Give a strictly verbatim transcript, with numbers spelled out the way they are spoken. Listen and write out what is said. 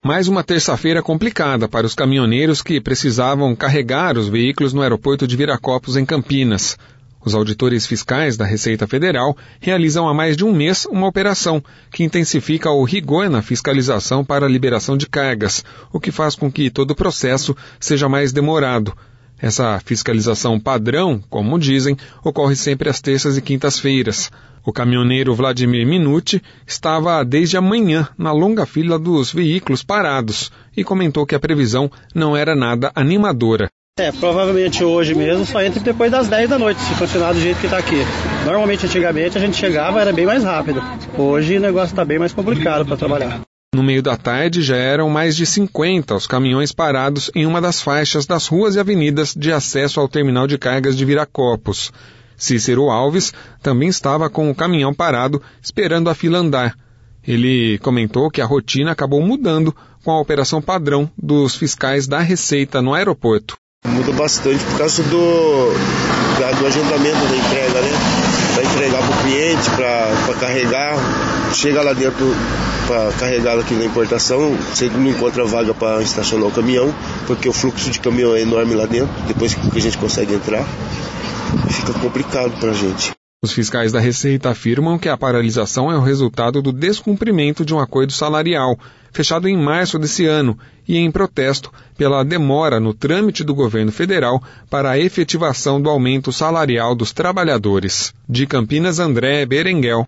Mais uma terça-feira complicada para os caminhoneiros que precisavam carregar os veículos no aeroporto de Viracopos, em Campinas. Os auditores fiscais da Receita Federal realizam há mais de um mês uma operação que intensifica o rigor na fiscalização para a liberação de cargas, o que faz com que todo o processo seja mais demorado. Essa fiscalização padrão, como dizem, ocorre sempre às terças e quintas-feiras. O caminhoneiro Vladimir Minuti estava desde amanhã na longa fila dos veículos parados e comentou que a previsão não era nada animadora. É, provavelmente hoje mesmo só entra depois das dez da noite, se continuar do jeito que está aqui. Normalmente, antigamente, a gente chegava, era bem mais rápido. Hoje o negócio está bem mais complicado para trabalhar. No meio da tarde já eram mais de cinquenta os caminhões parados em uma das faixas das ruas e avenidas de acesso ao terminal de cargas de Viracopos. Cícero Alves também estava com o caminhão parado, esperando a fila andar. Ele comentou que a rotina acabou mudando com a operação padrão dos fiscais da Receita no aeroporto. Muda bastante por causa do, da, do agendamento da entrega, né? Para entregar para o cliente, para carregar. Chega lá dentro para carregar aqui na importação, você não encontra vaga para estacionar o caminhão, porque o fluxo de caminhão é enorme lá dentro, depois que a gente consegue entrar. Fica complicado para a gente. Os fiscais da Receita afirmam que a paralisação é o resultado do descumprimento de um acordo salarial, fechado em março desse ano, e em protesto pela demora no trâmite do governo federal para a efetivação do aumento salarial dos trabalhadores. De Campinas, André Berenguel.